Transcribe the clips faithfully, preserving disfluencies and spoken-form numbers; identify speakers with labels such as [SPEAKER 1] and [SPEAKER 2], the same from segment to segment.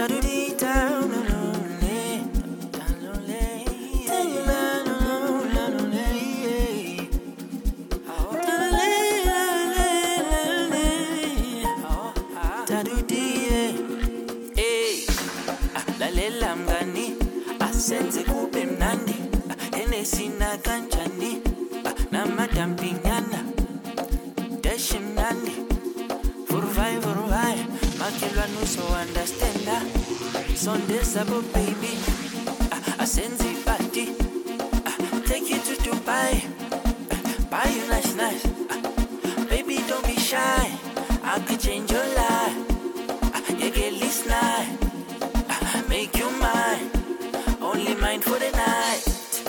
[SPEAKER 1] Lalela mngani asenze kube mnandi enesina kanjani namadampinyana dash mnandi vuruvai vuruvai makhelwane so understanda sondesa bo baby asenze party take you to Dubai buy you nice nice baby don't be shy I could change your life you get this night make you mine, only mine for the night.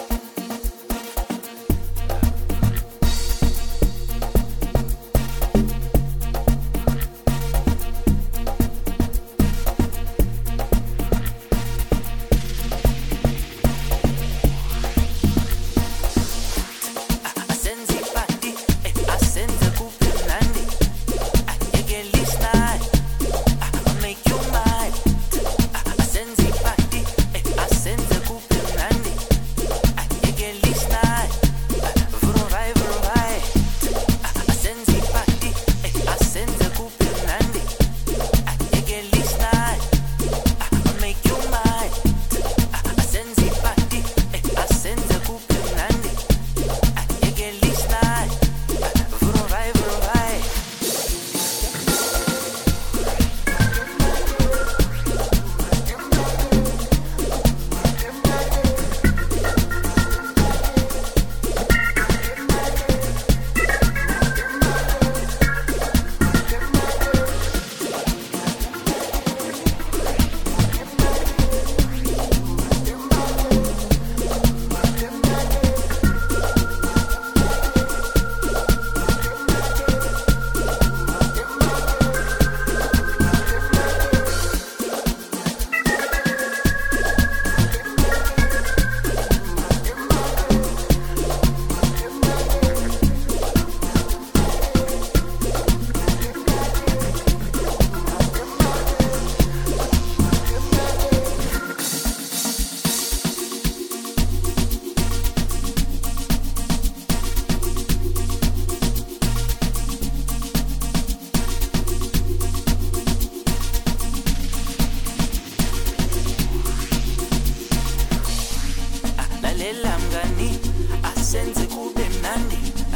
[SPEAKER 1] Lalela mngani asenze kube mnandi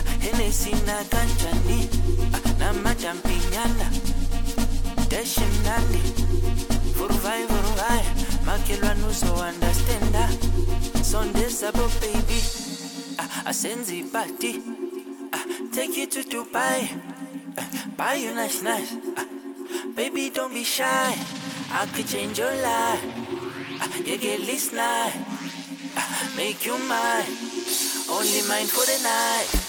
[SPEAKER 1] enesina kanjani namadampinyana dash mnandi vuruvai vuruvai makhelwane so understanda sondesa bo baby asenze party take you to Dubai buy you nice nice baby don't be shy I could change your life you get this night make you mine, only mine for the night.